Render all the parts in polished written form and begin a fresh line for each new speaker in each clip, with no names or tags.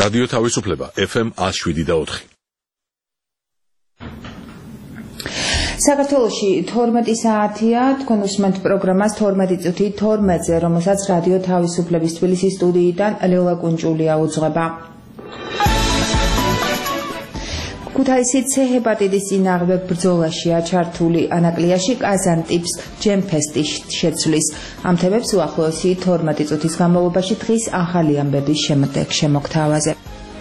რადიო თავისუფლება FM 107.4.
საქართველოში 12 საათია, თქვენ უსმენთ პროგრამას 12 წუთი 12-ზე, რომელსაც რადიო თავისუფლების თბილისის სტუდიიდან ლელა კუნჭულია უძღვება. ქუთაისის ცე-ჰეპატიტის წინააღმდეგ ბრძოლაშია ჩართული ანაკლიაში კაზანტიპს ჯემფესტი შეცვლის. ამ თემებს უახლოესი 12 წუთის განმავლობაში დღის ახალი ამბების შემდეგ შემოგთავაზებ.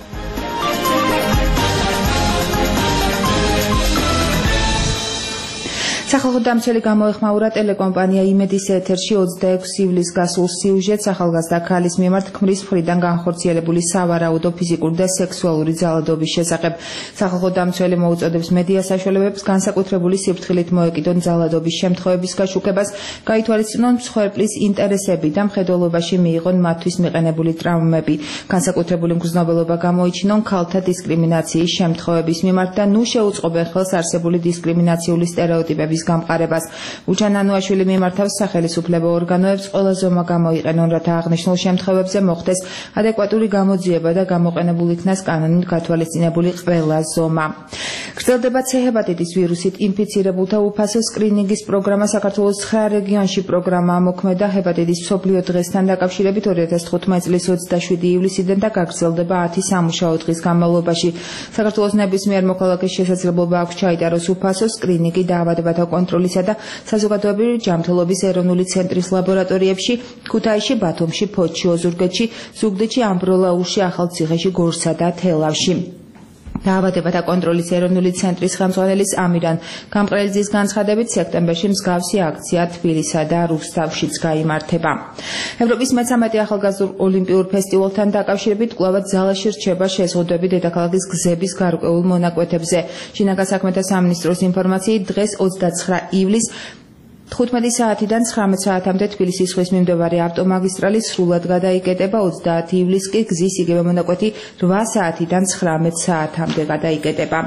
სახალხო დამცველი გამოეხმაურა ტელეკომპანია იმედის ეთერში 26 ივლისს გასულ სიუჟეტს ახალგაზრდა ქალის მიმართ ქმრის მხრიდან განხორციელებული სავარაუდო ფიზიკური და სექსუალური ძალადობის შესახებ. სახალხო დამცველი მოუწოდებს მედია საშუალებებს განსაკუთრებული სიფრთხილით მოეკიდონ ძალადობის შემთხვევების გაშუქებას, გაითვალისწინონ მსხვერპლის ინტერესები და მხედველობაში მიიღონ მათთვის მიყენებული ტრავმები. განსაკუთრებული მგრძნობელობა გამოიჩინონ ქალთა დისკრიმინაციის შემთხვევების მიმართ და ნუ შეუწყობენ ხელს არსებული დისკრიმინაციული სტერეოტიპების გამყარებას. უჩან ანუაშვილი მიმართავს სახელისუფლებო ორგანოებს ყველა ზომა გამოიყენონ, რათა აღნიშნულ შემთხვევებზე მოხდეს ადეკვატური გამოძიება და გამოყენებულ იქნას კანონით გათვალისწინებული ყველა ზომა. გრძელდება ცე-ჰეპატიტის ვირუსით ინფიცირებულთა უფასო სკრინინგის პროგრამა. საქართველოს 9 რეგიონში პროგრამაა მოქმედა ჰეპატიტის მსოფლიო დღესთან დაკავშირებით 2015 წლის 27 ივლისიდან და გაგრძელდება 10 სამუშაო დღის განმავლობაში. საქართველოს ნებისმიერ მოქალაქეს შესაძლებლობა აქვს ჩაიტაროს უფასო სკრინინგი დაავადებათა კონტროლისა და საზოგადოებრივი ჯანმრთელობის ეროვნული ცენტრის ლაბორატორიებში, ქუთაისში, ბათუმში, ფოთში, ოზურგეთში, ზუგდიდში, ამბროლაურში, ახალციხეში, გორსა და თელავში. დაავადებათა კონტროლის ეროვნული ცენტრის ხელმძღვანელის ამირან გამყრელიძის განცხადებით სექტემბერში მსგავსი აქცია თბილისსა და რუსთავშიც გაიმართება. ევროპის მე-13 ახალგაზრდულ ოლიმპიურ ფესტივალთან დაკავშირებით კვლავაც ძალაში რჩება შეზღუდვები დედაქალაქის გზების გარკვეულ მონაკვეთებზე. შინაგან საქმეთა სამინისტროს ინფორმაციით დღეს 29 ივლისს 15 საათიდან 19 საათამდე თბილისის ზღვის მიმდებარე ავტომაგისტრალი სრულად გადაიკეტება, 30 ივლისს კი გზის იგივე მონაკვეთი 8 საათიდან 19 საათამდე გადაიკეტება.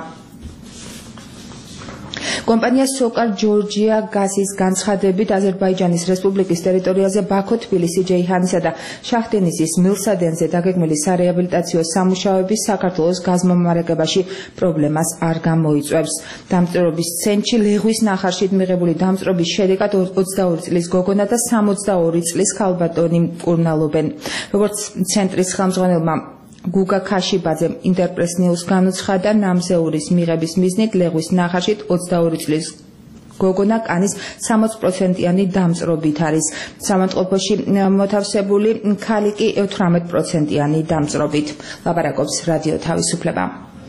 კომპანია სოკარ ჯორჯია გაზის განცხადებით აზერბაიჯანის რესპუბლიკის ტერიტორიაზე ბაქო, თბილისი, ჯეიჰანისა და შაჰდენიზის მილსადენზე დაგეგმილი სარეაბილიტაციო სამუშაოები საქართველოს გაზმომარაგებაში პრობლემას არ გამოიწვევს. დამწვრობის ცენტრში ლეღვის ნახარშით მიღებული დამწვრობის შედეგად 22 წლის გოგონა და 62 წლის ქალბატონი მკურნალობენ. როგორც ცენტრის ხელმძღვანელმა გუგა ქაშიბაძემ ინტერპრეს ნიუს განუცხადა, ნამზეურის მიღების მიზნით ლეღვის ნახარშით 22 წლის გოგონა კანის 60%-იანი დამწვრობით არის. სამონტყოფოში მოთავსებული ქალი კი 18%-იანი დამწვრობით. ლაპარაკობს რადიო თავისუფლება.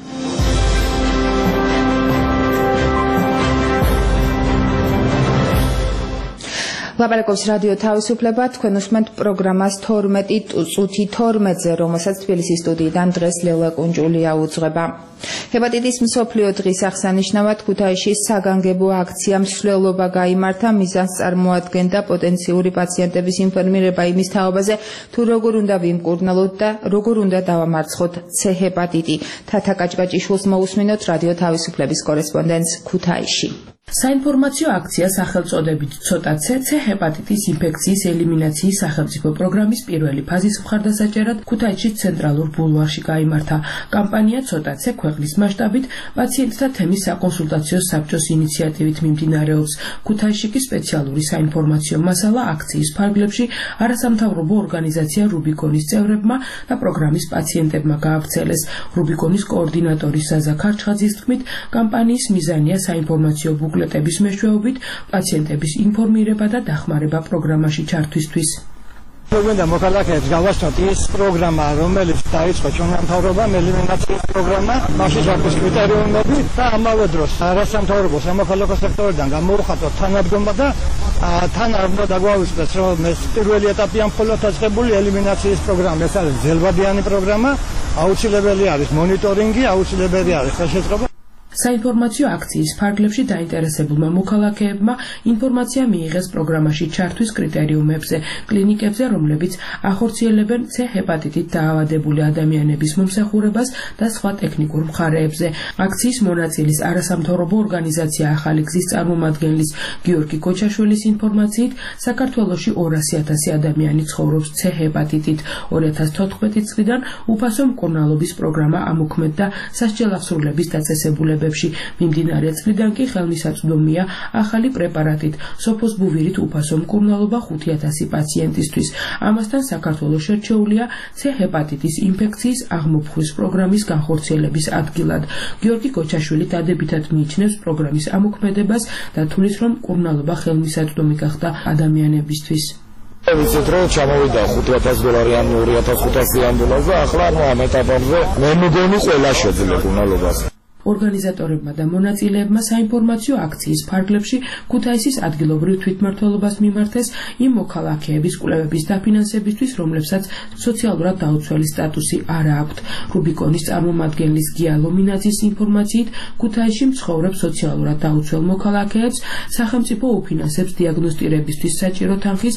ლაპარაკობს რადიო თავისუფლება, თქვენ უსმენთ პროგრამას 12 წუთი 12-ზე, რომელსაც თბილისის სტუდიიდან დღეს ლელა კუნჭულია უძღვება. ჰეპატიტის მსოფლიო დღის აღსანიშნავად ქუთაისში საგანგებო აქცია მსვლელობა გაიმართა. მიზანს წარმოადგენდა პოტენციური პაციენტების ინფორმირება იმის თაობაზე, თუ როგორ უნდა ვიმკურნალოთ და როგორ უნდა დავამარცხოთ ცე-ჰეპატიტი. თათა კაჭკაჭიშვილს მოусმინოთ რადიო თავისუფლების კორესპონდენტს ქუთაისში.
საინფორმაციო აქცია სახელწოდებით ცოტაცე ცე-ჰეპატიტის ინფექციის ელიმინაციის სახელმწიფო პროგრამის პირველი ფაზის მხარდასაჭერად ქუთაისში ცენტრალურ ბულვარში გაიმართა. კამპანია ცოტაცე ქვეყნის მასშტაბით პაციენტთა თემის საკონსულტაციო საბჭოს ინიციატივით მიმდინარეობს. ქუთაისში კი სპეციალური საინფორმაციო მასალა აქციის ფარგლებში არასამთავრობო ორგანიზაცია რუბიკონის წევრებმა და პროგრამის პაციენტებმა გაავრცელეს. რუბიკონის კოორდინატორის საზა ქარჩხაძის თქმით, კამპანიის მიზანია საინფორმაციო ბუკლეტების მეშვეობით პაციენტების ინფორმირება და დახმარება პროგრამაში ჩართვისთვის.
გვინდა მოქალაქეებს გავასწროთ ის პროგრამა, რომელიც დაიწყო ჩვენმა მთავრობამ, ელიმინაციის პროგრამა, მასში ჩართვის კრიტერიუმები და ამავე დროს არასამთავრობო სამოქალაქო სექტორიდან გამოუხატოთ თანადგომა და თან არ უნდა დაგვაუწყდეს, რომ ეს პირველი ეტაპია მხოლოდ დაწყებული ელიმინაციის პროგრამა. ეს არის ძელბადიანი პროგრამა, აუცილებელი არის მონიტორინგი, აუცილებელი არის ხელშეწყობა.
საინფორმაციო აქციის ფარგლებში დაინტერესებულმა მოქალაქეებმა ინფორმაცია მიიღეს პროგრამაში ჩართვის კრიტერიუმებზე, კლინიკებზე, რომლებიც ახორციელებენ C ჰეპატიტით დაავადებული ადამიანების მომსახურებას და სხვა ტექნიკურ მხარეებზე. აქციის მონაწილის არასამთავრობო ორგანიზაცია ახალი გზის წარმომადგენლის გიორგი კოჩაშვილის ინფორმაციით, საქართველოში 200,000 ადამიანი ცხოვრობს C ჰეპატიტით. 2014 წლიდან უფასო მკურნალობის პროგრამა ამოქმედდა სასჯელახსრულების დაწესებულებებში. მიმდინარე წლიდან კი ხელმისაწვდომია ახალი პრეპარატით, სოფოსბუვირით უფასო მკურნალობა 5,000 პაციენტისთვის. ამასთან საქართველოს შერჩეულია C ჰეპატიტის ინფექციის აღმოფხვის პროგრამის განხორციელების ადგილად. გიორგი კოჩაშვილი დადებითად მიიჩნევს პროგრამის ამოქმედებას და თulis რომ მკურნალობა ხელმისაწვდომი გახდა ადამიანებისთვის.
ვიცით რომ ჩამოვიდა $5,000 ან $2,500 და ახლა ამ ეტაპზე მე მგონი ყველა შეძლებს მკურნალობას.
ორგანიზატორებმა და მონაწილეებმა საინფორმაციო აქციის ფარგლებში ქუთაისის ადგილობრივ თვითმმართველობას მიმართეს იმ მოქალაქეების კვლევების დაფინანსებისთვის, რომლებსაც სოციალურად დაუცველი სტატუსი არ აქვთ. რუბიკონის წარმომადგენლის გია ლომინაძის ინფორმაციით, ქუთაისში მცხოვრებ სოციალურად დაუცველ მოქალაქეებს სახელმწიფო უფინანსებს დიაგნოსტირებისთვის საჭირო თანხის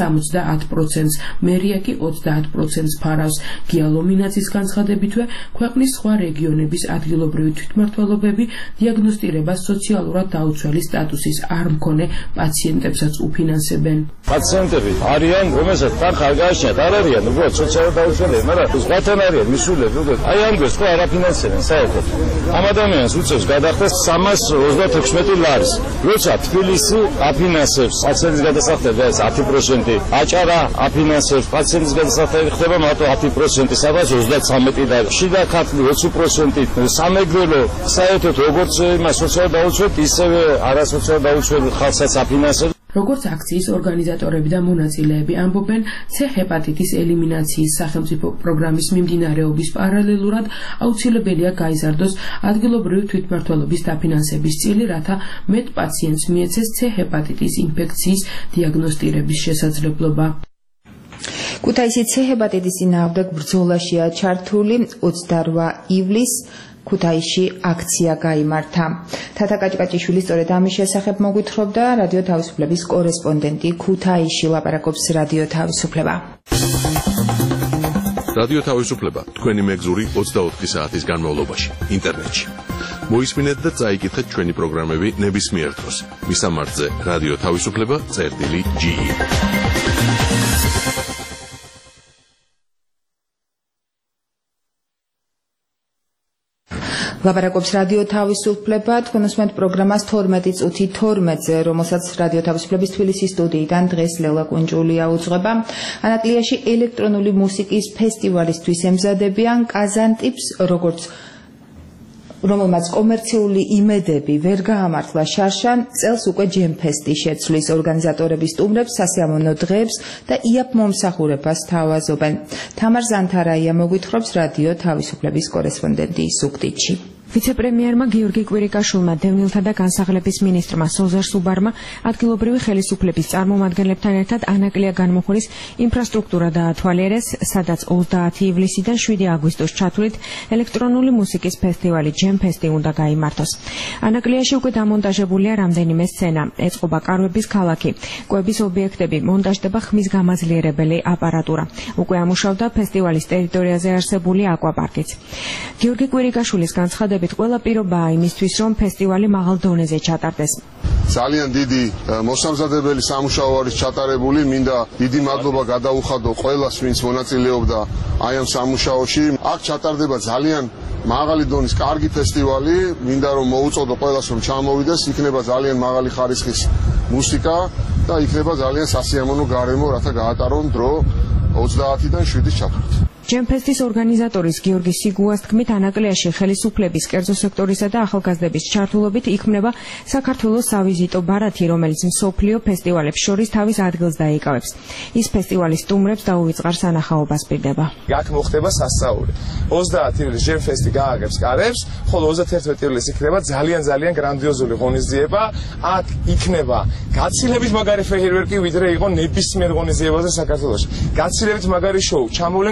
70%-ს, მერია კი 30%-ს ფარავს. გია ლომინაძის განცხადებითვე, ქვეყნის სხვა რეგიონების ადგილობრივი თვითმმართველობები დიაგნოსტირებას სოციალურად დაუცველი სტატუსის არ მქონე პაციენტებსაც უფინანსებენ.
პაციენტები არიან, რომელსაც თანხა არ გააჩნიათ, არ არიან უბრალოდ სოციალურად დაუცველები, მაგრამ სხვათან არიან მისულები, უბრალოდ აი ამ დროს ხო არ აფინანსებენ საერთოდ. ამ ადამიანს უწევს გადახდეს 336 ლარის. როცა თბილისი აფინანსებს პაციენტის გადასახადებას 10%, აჭარა აფინანსებს პაციენტის გადასახადებას ხდება მარტო 10%, სადაც 33 და შიდა ქართლი 20%, სამეგრელო საერთოდ როგორც იმას სოციალურად დაუცველ, ისევე არასოციალურად დაუცველ ხალხსაც აფინანსებს.
როგორც აქციის ორგანიზატორები და მონაწილეები ამბობენ, C ჰეპატიტის ელიმინაციის სახელმწიფო პროგრამის მიმდინარეობის პარალელურად აუცილებელია გაიზარდოს ადგილობრივი თვითმმართველობის დაფინანსების წილი, რათა მეტ პაციენტს მიეცეს C ჰეპატიტის ინფექციის დიაგნოსტირების შესაძლებლობა.
ქუთაისის C ჰეპატიტის წინააღმდეგ ბრძოლაშია ჩართული 28 ივლისს ქუთაისში აქცია გაიმართა. თათა კაჭკაჭიშვილი სწორედ ამის შესახებ მოგვითხრობდა რადიო თავისუფლების კორესპონდენტი ქუთაისში. ლაპარაკობს რადიო თავისუფლება.
რადიო თავისუფლება თქვენი მეგზური 24 საათის განმავლობაში ინტერნეტში. მოისმინეთ და წაიკითხეთ ჩვენი პროგრამები ნებისმიერ დროს. მისამართზე რადიო თავისუფლება.ge.
ლაპარაკობს რადიო თავისუფლება, თქვენ უსმენთ პროგრამას 12 წუთი 12-ზე, რომელსაც რადიო თავისუფლების თბილისის სტუდიიდან დღეს ლელა კუნჯულია უძღვება. ანაკლიაში ელექტრონული მუსიკის ფესტივალისთვის ემზადებიან კაზანტიპს, რომელმაც კომერციული იმედები ვერ გაამართლა შარშან, წელს უკვე ჯემფესტი შეცვლის. ორგანიზატორები სტუმრებს სასიამოვნო დღეებს და იაპ მომსახურებას თავაზობენ. თამარ ზანთარაია მოგვითხრობს რადიო თავისუფლების კორესპონდენტი ზუგდიდში.
ვიცე-პრემიერმა გიორგი კვირიკაშვილმა, დევნილთა და განსახილების მინისტრმა სოზარ სუბარმა ადგილობრივი ხელისუფლების წარმომადგენლებთან ერთად ანაკლია განმუხურის ინფრასტრუქტურა დაათვალიერეს, სადაც 30 ივლისიდან 7 აგვისტოს ჩათვლით ელექტრონული მუსიკის ფესტივალი ჯემფესტი უნდა გაიმართოს. ანაკლიაში უკვე დამონტაჟებულია რამდენიმე სცენა, ეწყობა კარვების ქალაქი, კვების ობიექტები, მონტაჟდება ხმის გამაძლიერებელი აპარატურა. უკვე ამუშავდა ფესტივალის ტერიტორიაზე არსებული აკვაპარკიც. გიორგი კვირიკაშვილის განცხადებით ყველა პირობაა იმისთვის, რომ ფესტივალი მაღალ დონეზე ჩატარდეს.
ძალიან დიდი მოსამზადებელი სამუშაო არის ჩატარებული, მინდა დიდი მადლობა გადაუხადო ყველას, ვინც მონაწილეობდა აი ამ სამუშაოში. აქ ჩატარდება ძალიან მაღალი დონის კარგი ფესტივალი, მინდა რომ მოუწოდო ყველას რომ ჩამოვიდეს, იქნება ძალიან მაღალი ხარისხის მუსიკა და იქნება ძალიან სასიამოვნო გარემო, რათა გაატარონ დრო 30-დან 7-ის ჩათვლით.
ჯემფესტის ორგანიზატორის გიორგი სიგუას თქმით, ანაკლიაში ხელისუფლების, კერძო სექტორისა და ახალგაზრდების ჩართულობით იქმნება საქართველოს სავიზიტო ბარათი, რომელიც მსოფლიო ფესტივალებს შორის თავის ადგილს დაიკავებს. ის ფესტივალის სტუმრებს დაუვიწყარ სანახაობას პირდება.
აქ მოხდება სასწაული. 30 ივლისს ჯემფესტი გააგებს კარებს, ხოლო 31 ივლისს იქნება ძალიან გრანდიოზული ღონისძიება. აქ იქნება გაცილებით მაგარი ფეიერვერკი, ვიდრე იყო ნებისმიერ ღონისძიებაზე საქართველოში. გაცილებით მაგარი შოუ, ჩამოვლენ კოსმოსური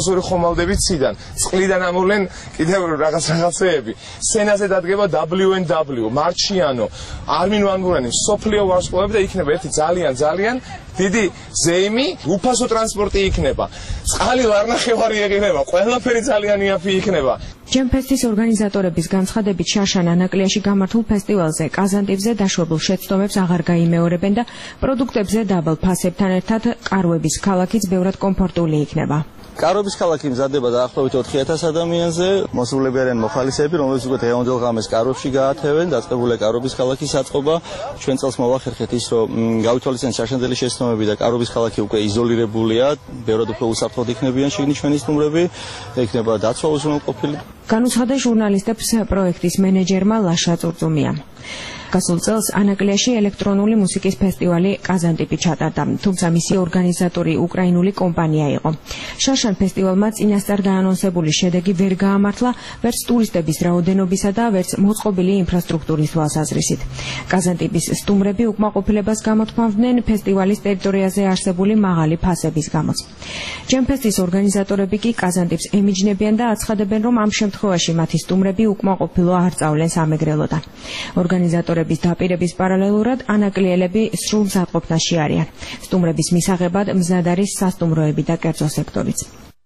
გრანდიოზული ხომალდებით ციდან. წყლიდან ამოვლენ კიდევ რაღაცეები. სცენაზე დადგება WNW, მარჩიანო, არმინ ვან ბურენი, სოფლიო ვარსკვლავები და იქნება ერთი ძალიან დიდი ზეიმი, უფასო ტრანსპორტი იქნება. წყალი ვარნახევარი ეყინება, ყველაფერი ძალიან იაფი იქნება.
ჯემფესტის ორგანიზატორების განცხადებით შაშან ანაკლიაში გამართულ ფესტივალზე კაზანტიპზე დაშვებულ შეცდომებს აღარ გაიმეორებენ და პროდუქტებზე დაბალ ფასებთან ერთად კარვების ქალაქიც ბევრად კომფორტული იქნება.
კარვების ქალაქი მზადდება დაახლოებით 4000 ადამიანზე, მოსულები არიან მოხალისეები, რომლებიც უკვე დღევანდელ ღამეს კარვებში გაათევენ, დაწყებულია კარვების ქალაქის აწყობა. ჩვენ წელს მოვახერხეთ ის, რომ გავითვალისწინოთ შაშანდელი შეცდომები და კარვების ქალაქი უკვე იზოლირებულია, ბევრად უფრო უსაფრთხოდ იქნებიან შიგნით ჩვენი სტუმრები, იქნება დაცვა უზრუნველყოფილი.
განუცხადა ჟურნალისტებს პროექტის მენეჯერმა ლაშა წურწუმია. გასულ წელს ანაკლიაში ელექტრონული მუსიკის ფესტივალი კაზანტიპი ჩატარდა, თუმცა მისი ორგანიზატორი უკრაინული კომპანია იყო. შაშან ფესტივალმა წინასწარ გაანონსებული შედეგი ვერ გაამართლა, ვერც ტურისტების რაოდენობისა და ვერც მოწყობილი ინფრასტრუქტურის თვალსაზრისით. კაზანტიპის სტუმრები უკმაყოფილებას გამოთქვამდნენ ფესტივალის ტერიტორიაზე არსებული მაღალი ფასების გამოც. ჯემფესტის ორგანიზატორები კი კაზანტიპს ემიჯნებიან და აცხადებენ, რომ ამ შემთხვევაში მათი სტუმრები უკმაყოფილო არ წავლენ სამეგრელოდან. ორგანიზატორების დაპირების პარალელურად ანაკლიელები სრულ მზადყოფნაში არიან. სტუმრების მისაღებად მზად არის სასტუმროები და კერძო სექტორიც.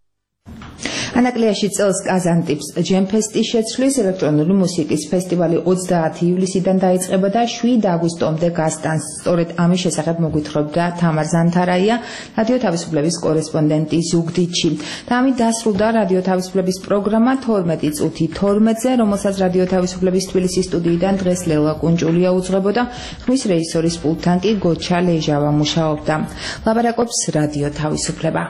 ანაკლიაში წელს კაზანტიპს ჯემფესტი შეცვლის, ელექტრონული მუსიკის ფესტივალი 30 ივლისიდან დაიწყება და 7 აგვისტომდე გასტანს. სწორედ ამის შესახებ მოგვითხრობდა თამარ ზანთარაია, რადიო თავისუფლების კორესპონდენტი ზუგდიდში. და ამით დასრულდა რადიო თავისუფლების პროგრამა 12 წუთი 12-ზე, რომელსაც რადიო თავისუფლების თბილისის სტუდიიდან დღეს ლელა კუნჭულია უძღვებოდა, ხმის რეჟისორის პულტთან კი გოჩა ლეჟავა მუშაობდა. ლაბარაკობს რადიო თავისუფლება.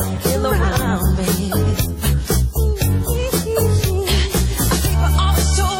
So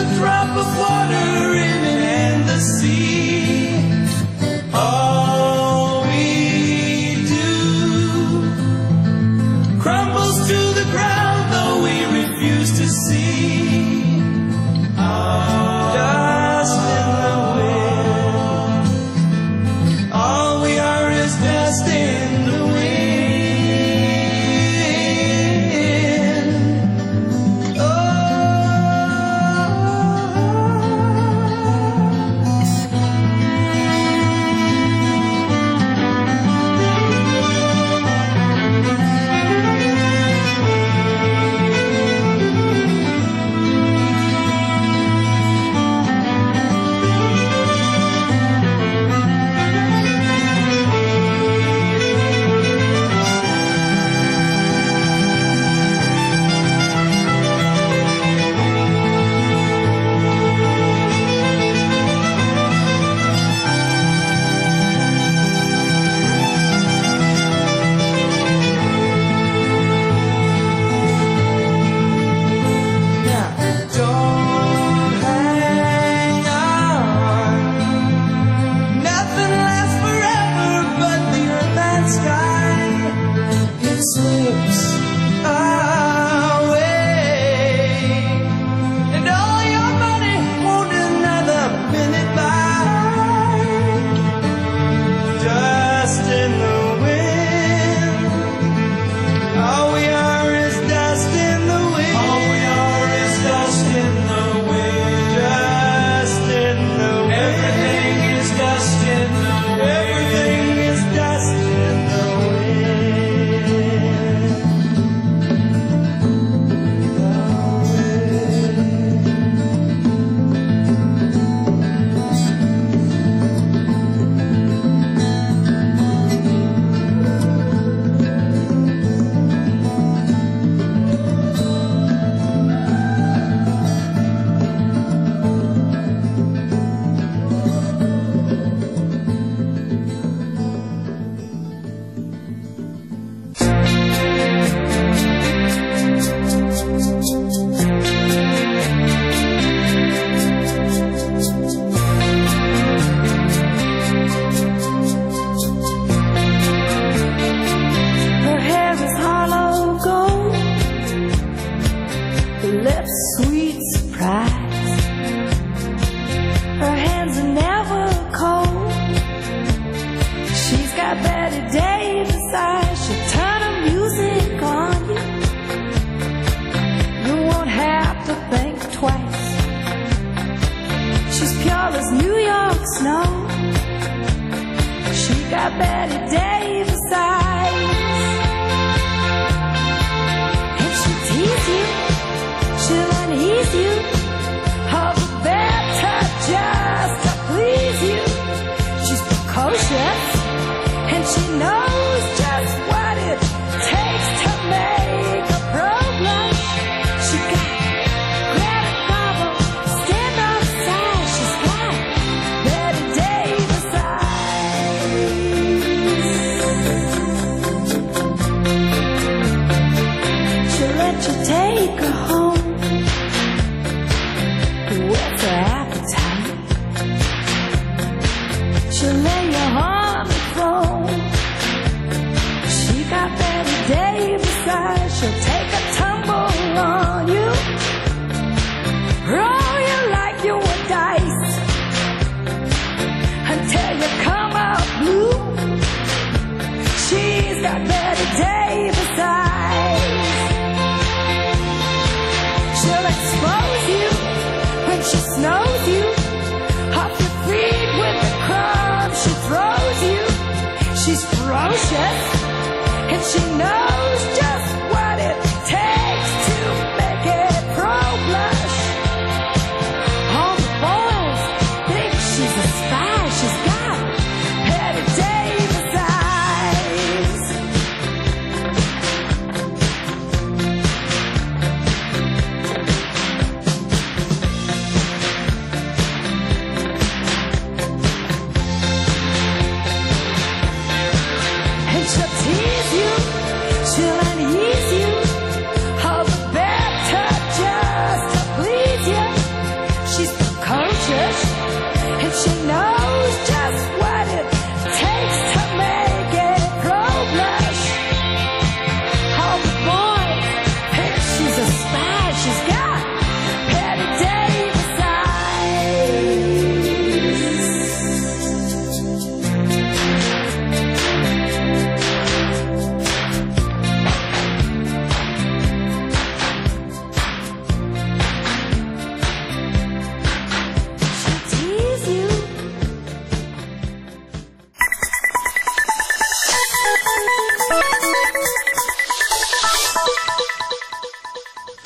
drop of water in the sea. All we do crumbles to the ground, though we refuse to see. Dust in the wind. All we are is dust in the wind. Oh.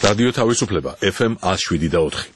რადიო თავისუფლება FM 107.4.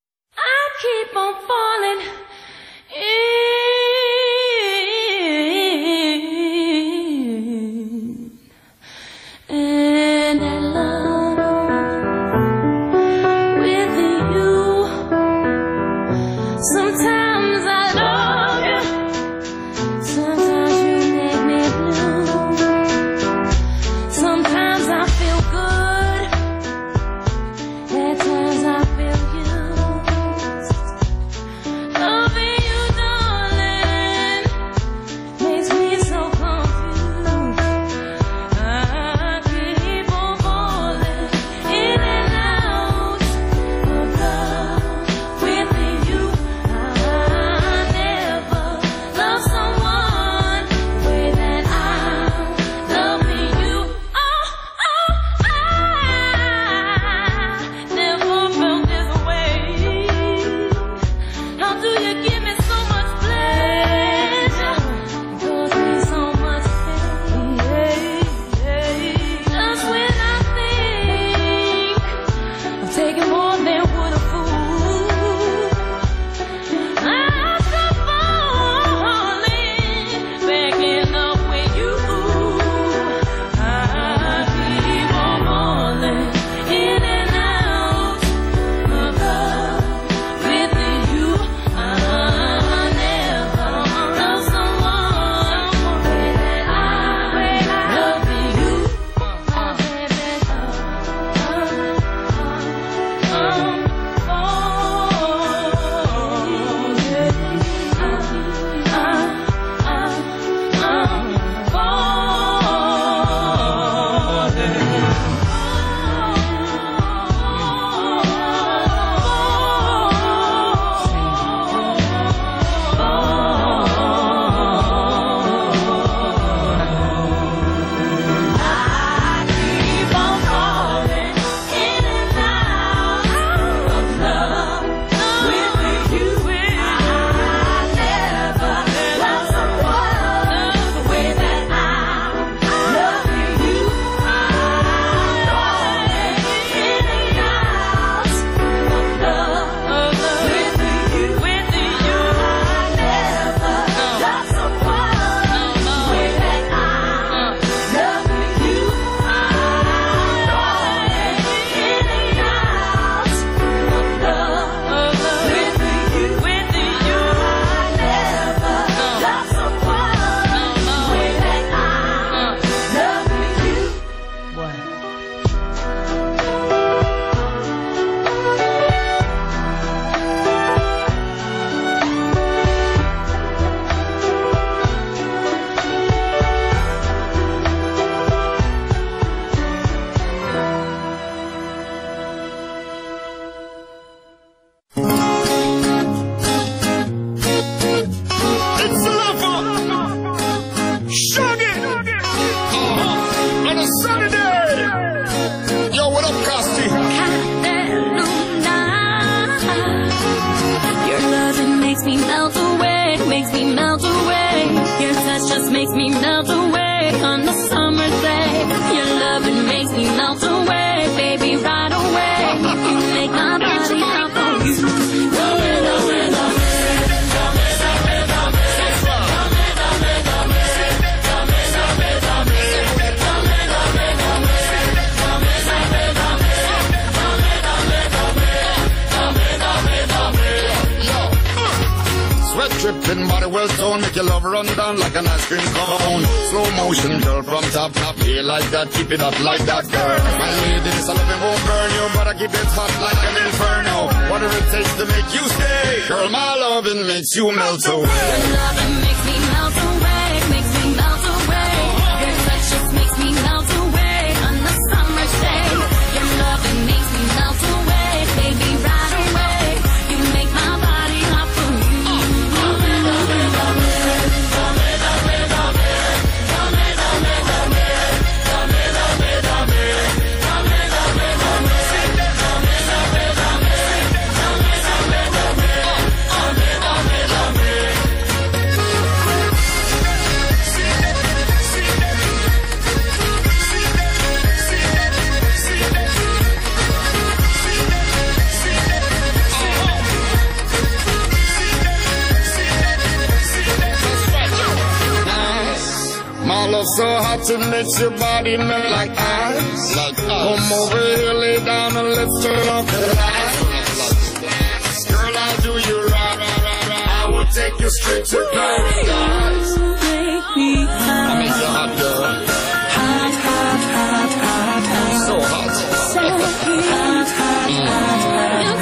Dripping body well toned, make your love run down like an ice cream cone. Slow motion, girl, from top, yeah, like that, keep it up like that, girl. My lady, this loving won't burn you, but I keep it hot like an inferno. Whatever it takes to make you stay, girl, my loving makes you melt away.
Your loving makes me melt away, makes me melt away. Your touch just makes me melt away on the summer's day. Your loving makes me melt away, baby, right away. You make my body hot for you.
so hot it makes your body melt like ice. Come over here, lay down and let's turn off the lights. Girl, I'll do you right. I will take you straight to paradise. I'll make you hot, girl.
Hot, hot, hot, hot, hot.
So hot.
So hot, hot, hot, hot.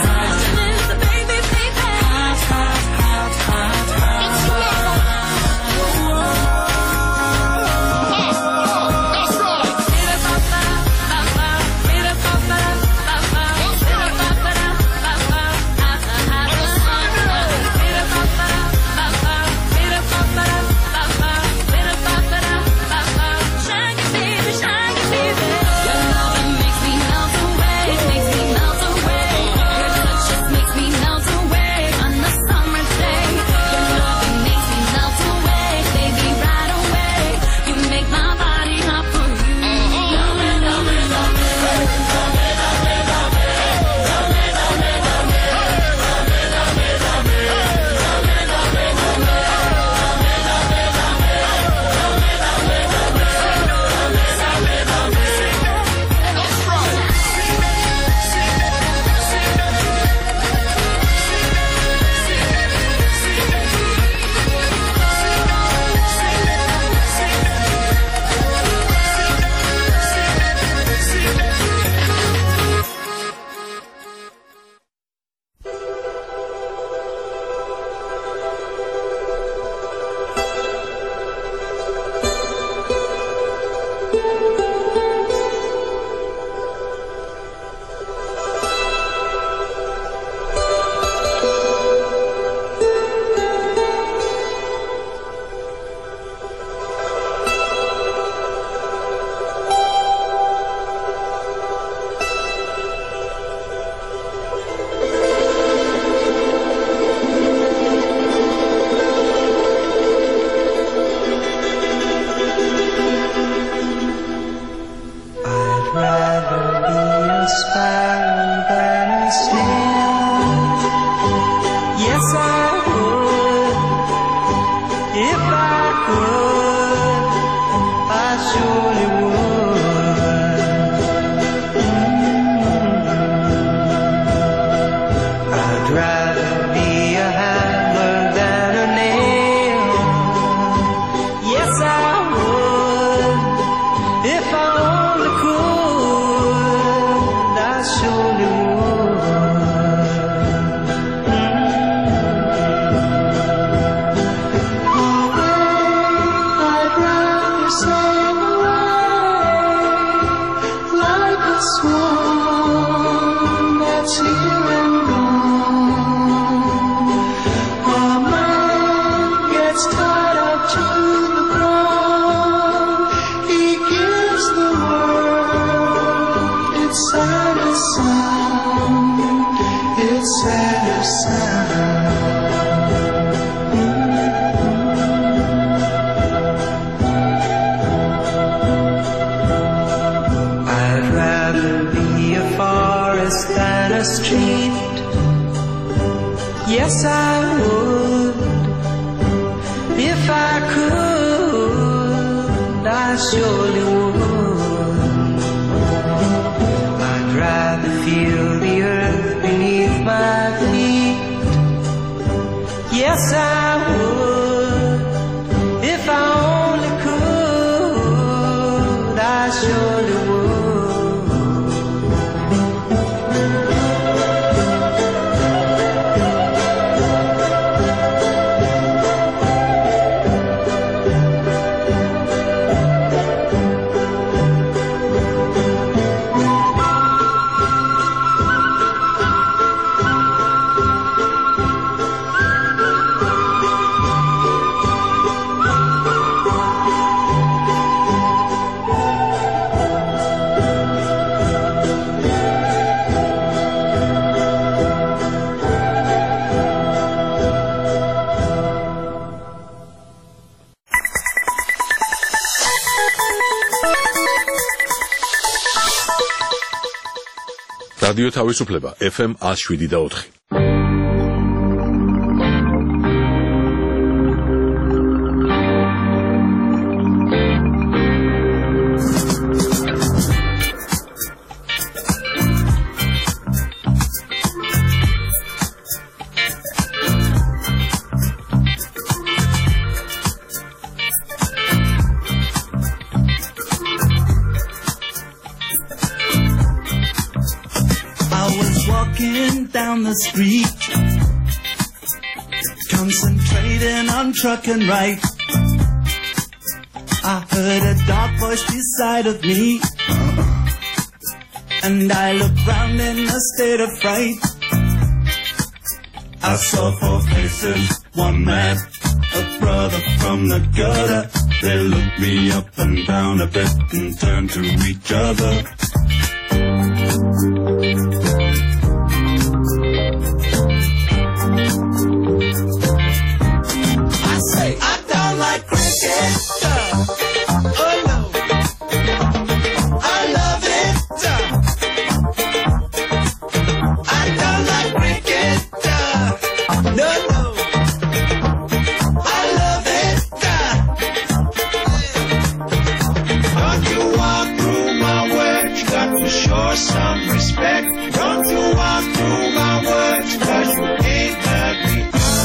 Yes, I would. If I could, I surely would. I'd rather feel the earth beneath my feet. Yes, I would. If I only could, I surely would.
რადიო თავისუფლება FM 107.4.
down the street, concentrating on trucking right. I heard a dark voice beside of me, and I looked round in a state of fright. I saw four faces, one man, a brother from the gutter. They looked me up and down a bit and turned to each other. I say, I don't like cricket. Oh no, I love it. I don't like cricket. No, no, I love it. Don't you walk through my words, you got to show some respect. Don't you walk through my words, 'cause you ain't heard me.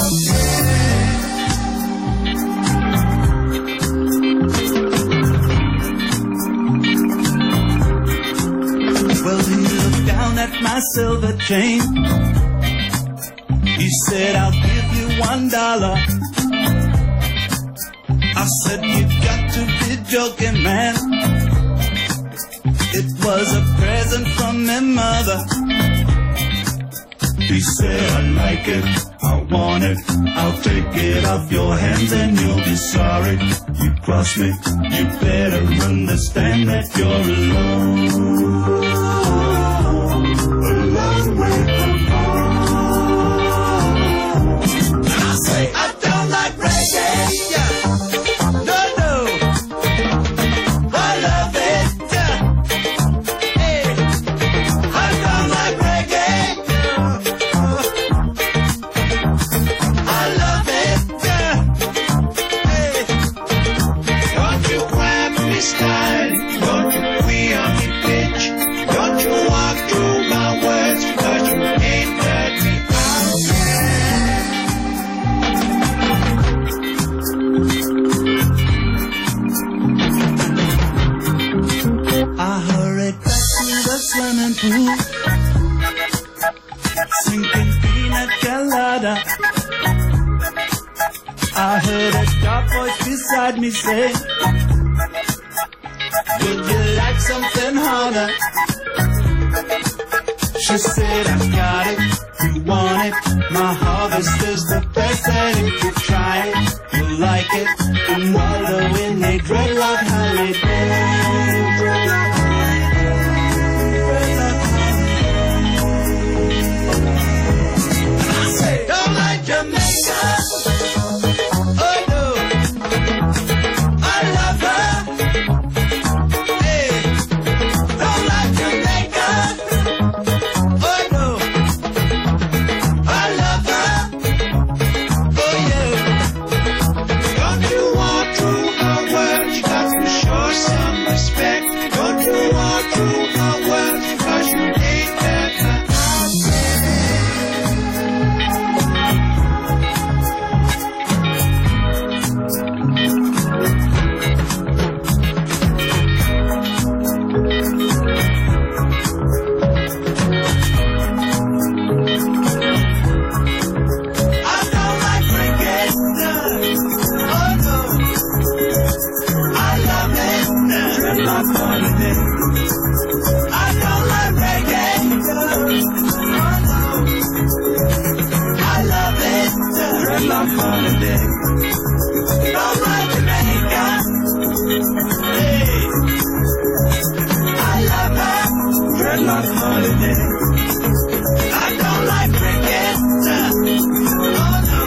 Well, he looked down at my silver chain. He said, I'll give you $1. I said, you've got to be joking, man. It was a present from my mother. He said, I like it, I want it, I'll take it off your hands and you'll be sorry. You cross me, you better understand that you're alone. A long way from home. And I say, I don't like reggae. No, no, I love it. Hey, I don't like reggae. I love it. Hey, don't you grab me style, don't you queer on me pitch, don't you walk through my words, 'cause you ain't heard me out. I hurried back to the swimming pool, sinking pina colada. I heard a dark voice beside me say, would you like something harder? She said, I got it, you want it, my harvest is the best, and if you try it, you'll like it, and wallow in a dreadlock holiday. And I say, don't like Jamaica. Oh no, I love her. Hey, don't like Jamaica. Oh no, I love her. Oh yeah, don't you walk through her words, you got to show some respect. Don't you walk through her words, 'cause you ain't heard her. I don't like cricket. Oh no, I love it. Dreadlock holiday. I don't like reggae. Oh no, I love it. Dreadlock holiday. Don't like Jamaica. Hey, I love her. Dreadlock holiday. I don't like cricket. Oh no,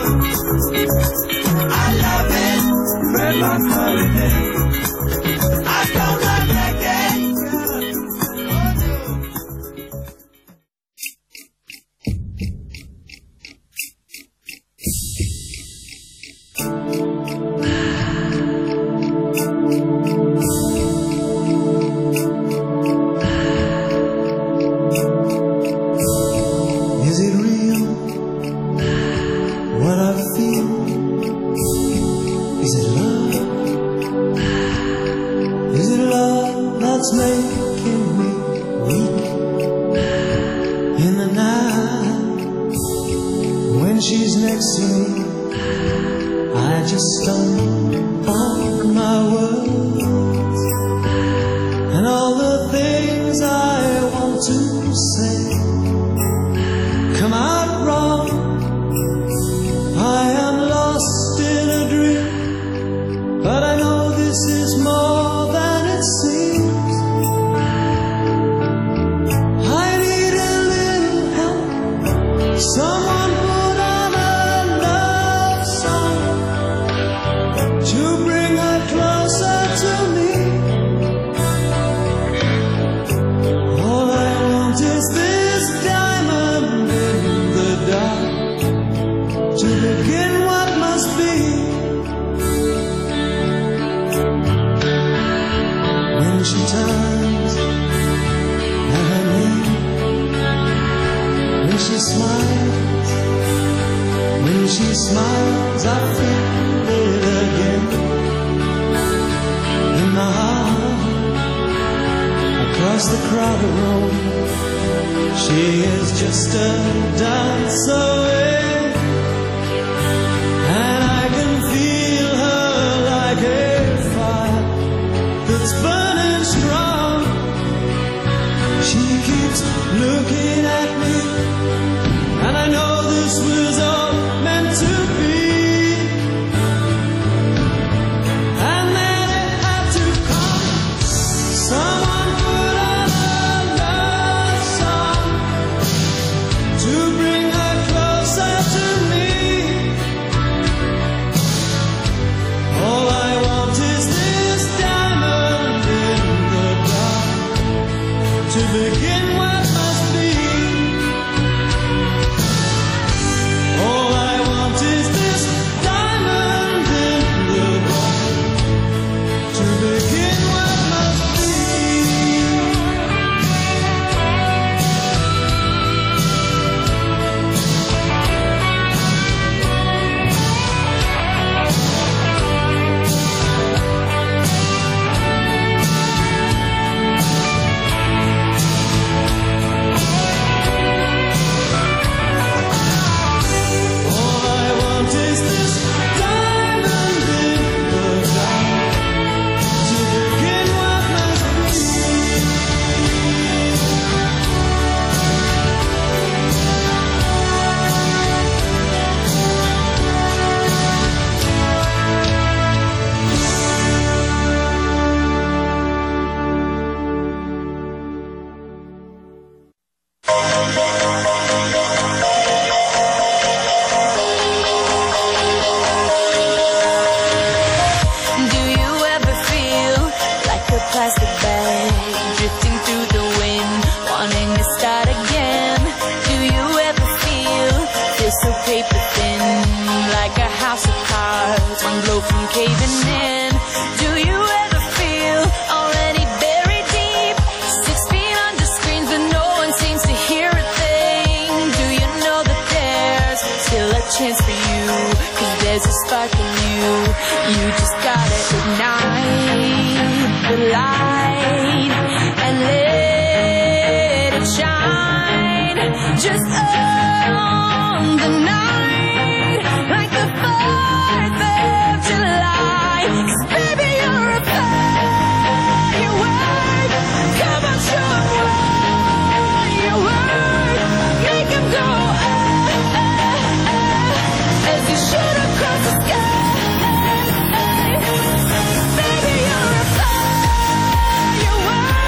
I love it. Dreadlock holiday. I don't like reggae. Oh no.
next to me, I just stumble on my words and all the things I want to say come out wrong. I am lost in a dream, but I know this is more than it seems. I need a little help, someone put on a love song to bring her closer to me. All I want is this diamond in the dark to begin what must be. When she turns and her knee, when she smiles, I feel it again in my heart. Across the crowded room, she is just a dance away, and I can feel her like a fire that's burning strong. She keeps looking at me, and I know this was all meant to be. And then it had to come. Someone put on a love song to bring her closer to me. All I want is this diamond in the dark to begin what must be. All I want is this diamond in the dark to begin what must be. All I want is this diamond in the dark to begin what must be.
Do you ever feel like a plastic bag drifting through the wind, wanting to start again? Do you ever feel so paper thin, like a house of cards, one blow from caving in? Do you ever feel already buried deep, 6 feet under screens, but no one seems to hear a thing? Do you know that there's still a chance for you? 'Cause there's a spark in you. You just gotta ignite the light and let it shine. Just on the night, like the 4th of July. 'Cause baby, you're a firework. Come on, show 'em what you work. Make 'em go as you shoot across the sky. Baby, you're a firework.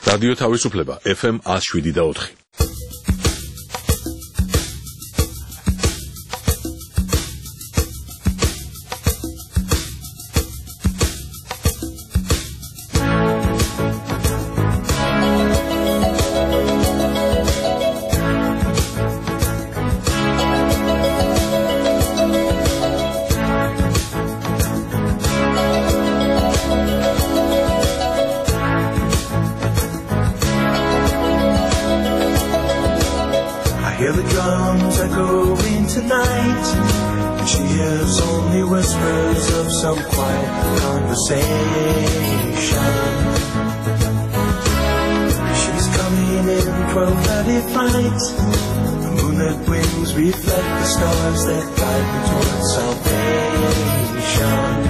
რადიო თავისუფლება FM 107.4.
Hear the drums echoing tonight. She hears only whispers of some quiet conversation. She's coming in 12:30 flight. The moonlit wings reflect the stars that guide me towards salvation.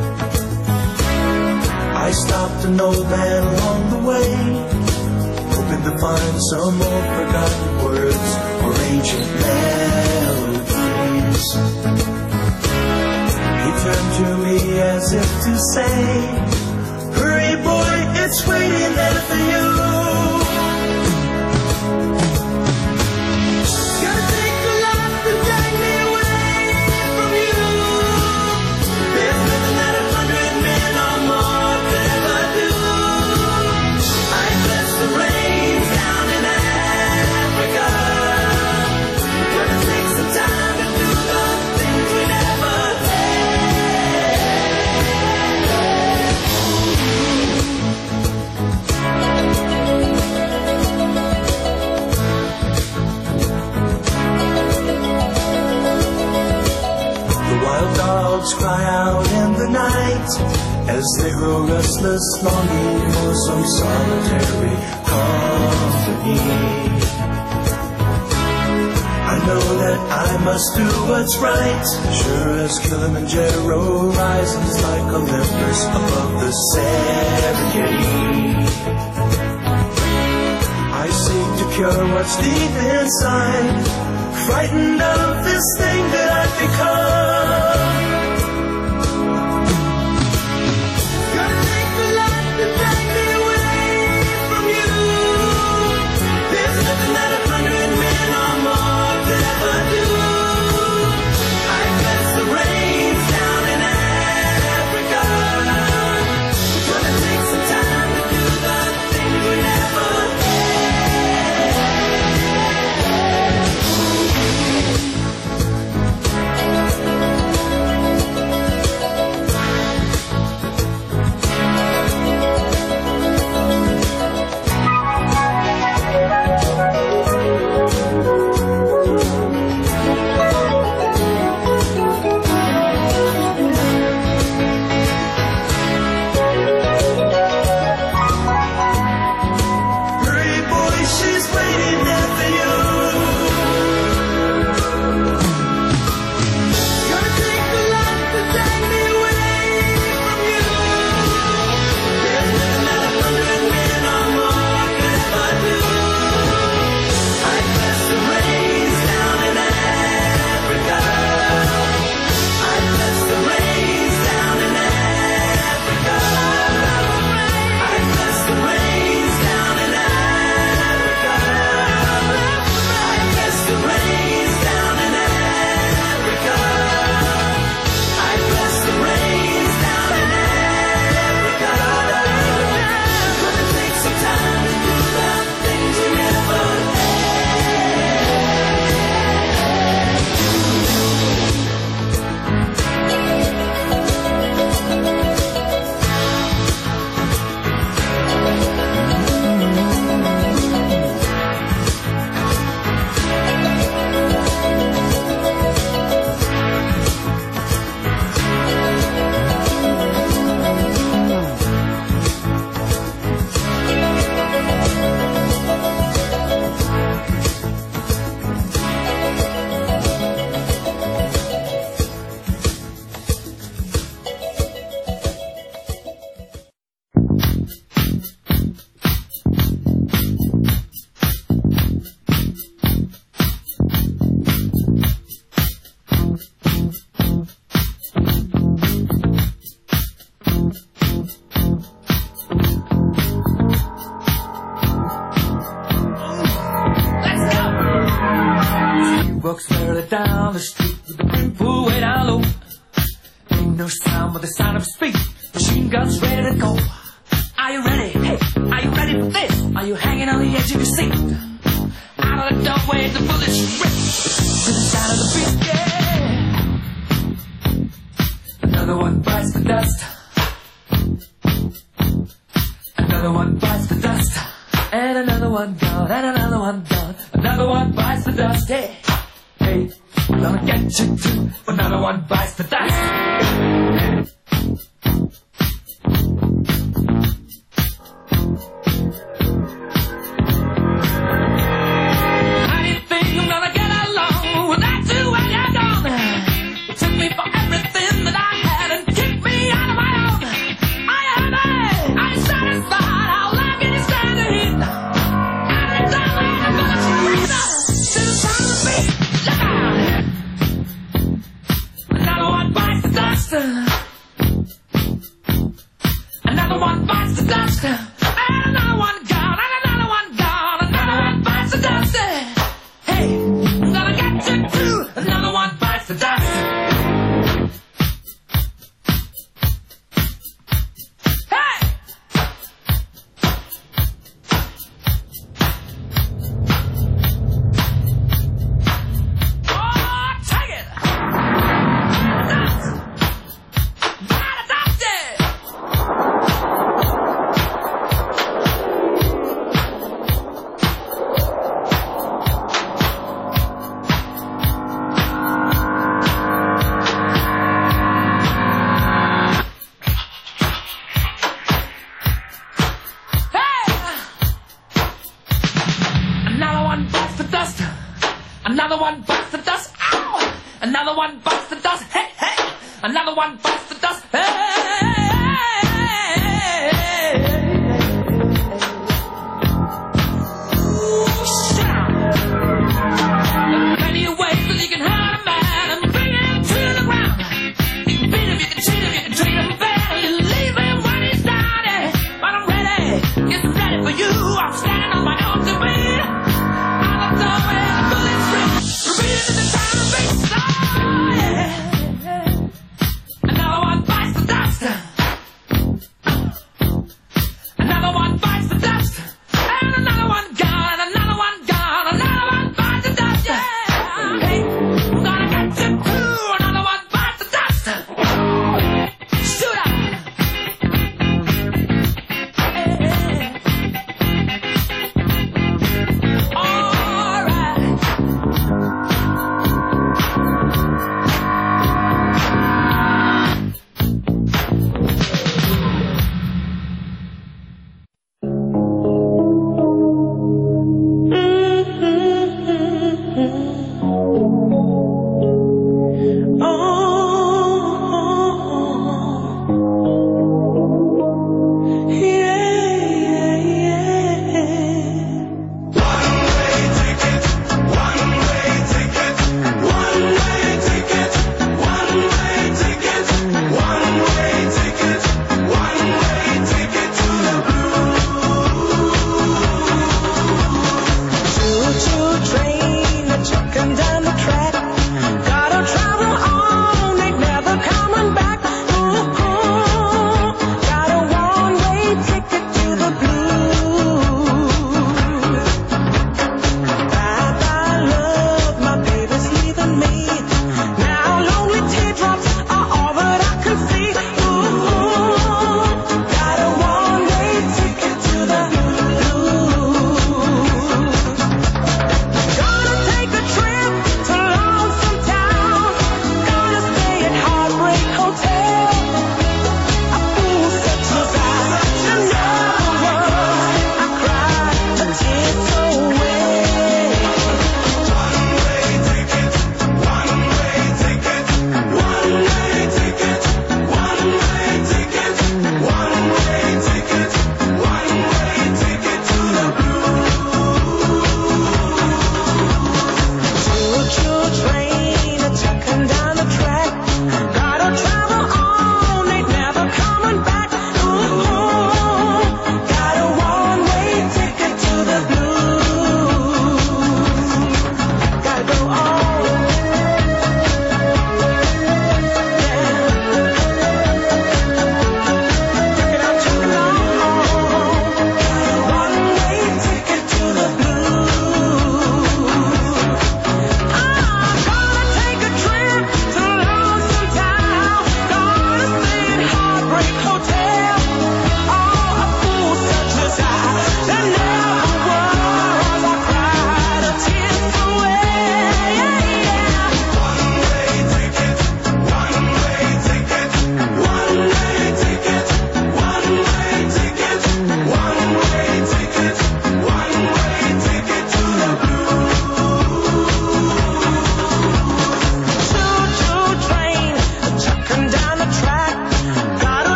I stopped an old man along the way, hoping to find some old forgotten words or ancient melodies. He turned to me as if to say, hurry boy, it's waiting there for you. Gotta take a lot to drag me away from you. There's nothing that 100 men or more could ever do. I bless the rains down in Africa. Gonna take some time to do the things we never The wild dogs cry out in the night as they grow restless, longing for some solitary company. I know that I must do what's right, sure as Kilimanjaro rises like Olympus above the Serengeti. I seek to cure what's deep inside, frightened of this thing that I've become. Gonna take a lot to drag me away from you. There's nothing that 100 men or more could ever do. I bless the rains down in Africa. Gonna take some time to do the things we never
speed. Machine guns ready to go. Are you ready? Hey, are you ready for this? Are you hanging on the edge of your seat? Out of the doorway, the bullets rip to the sound of the beat. Yeah. Another one bites the dust. Another one bites the dust. And another one gone. And another one gone. Another one bites the dust. Hey, hey, I'm gonna get you too. Another one bites the dust. Another one bites the dust. And another one gone. And another one gone. Another one bites the dust. Hey, I'm gonna get you too. Another one bites the dust. Hey! Oh, take it! Another one bites the dust. Ow! Another one bites the dust. Hey, hey! Another one bites the dust. Hey! Shout! There are plenty of ways that you can hurt a man and bring him to the ground. You can beat him, you can cheat him, you can treat him bad. You leave him when he's down. But I'm ready, get ready for you. I'm standing on my own to beat. Out of nowhere. Another one bites the dust.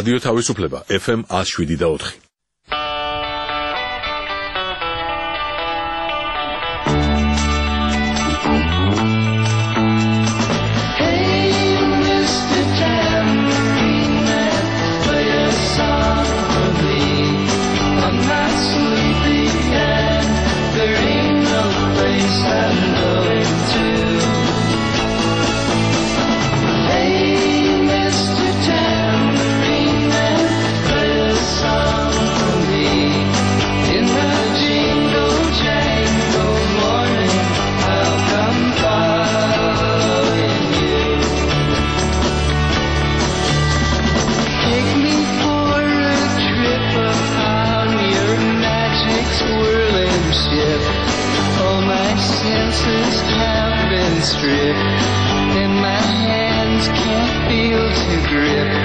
რადიო თავისუფლება FM 107.4.
Stripped, and my hands can't feel to grip.